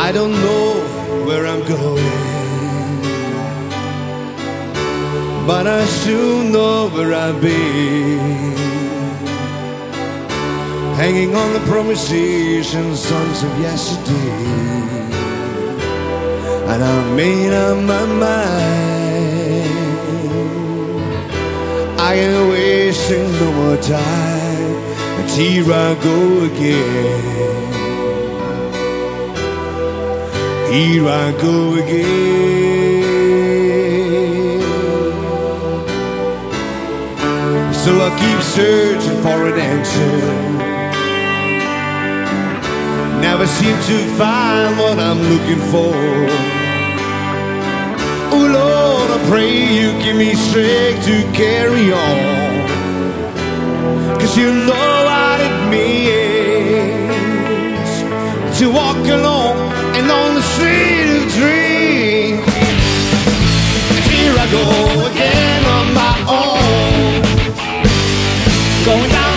I don't know where I'm going, but I sure know where I've been. Hanging on the promises and songs of yesterday, and I made up my mind. I ain't wasting no more time, and here I go again. Here I go again. So I keep searching for an answer, never seem to find what I'm looking for. Oh Lord, I pray you give me strength to carry on, 'cause you know what it means to walk alone and on the street of dreams. Here I go again on my own, going down